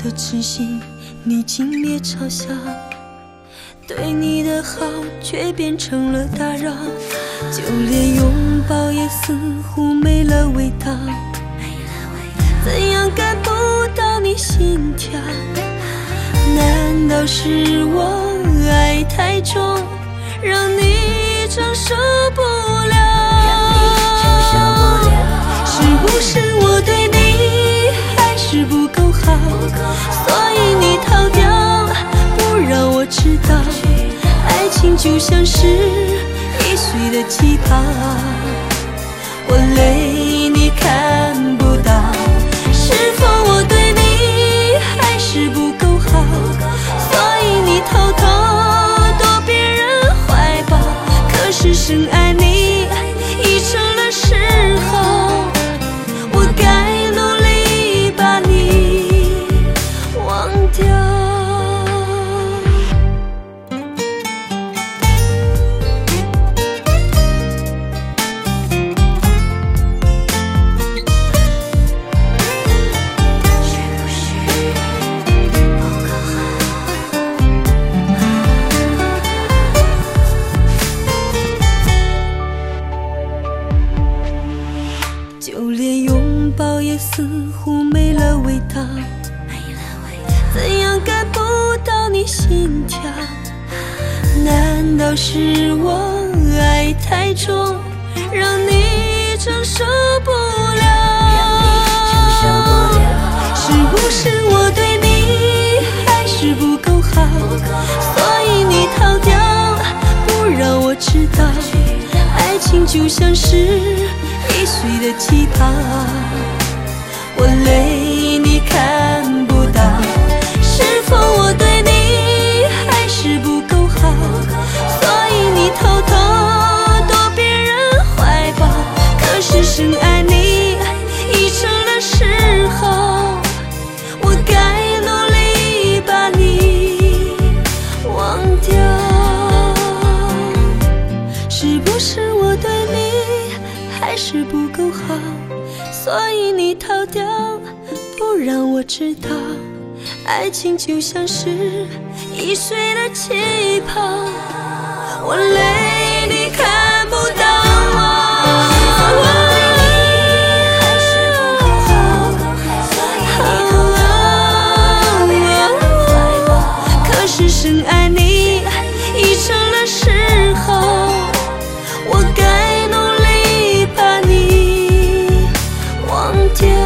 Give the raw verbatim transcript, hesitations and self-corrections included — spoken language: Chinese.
的痴心你轻蔑嘲笑，对你的好却变成了打扰，就连拥抱也似乎没了味道。怎样感不到你心跳？难道是我爱太重，让你承受不了？是不是我对你还是不够好，所以你逃掉，不让我知道，爱情就像是易碎的气泡，我累你看不到。是否我对你还是不够好，所以你偷偷躲别人怀抱？可是深爱你已成了嗜好，我该努力把你忘掉。就连拥抱也似乎没了味道，怎样感不到你心跳？难道是我爱太重，让你承受不了？是不是我对你还是不够好，所以你逃掉，不让我知道，爱情就像是易碎的气泡，我累你看不到。是否我对你还是不够好，所以你偷偷躲别人怀抱？可是深爱你已成了嗜好，我该努力把你忘掉。是不是我对你还是不够好，所以你逃掉，不让我知道，爱情就像是易碎的气泡，我累你看不到。可是深爱你已成了嗜好，我该努力把你忘掉。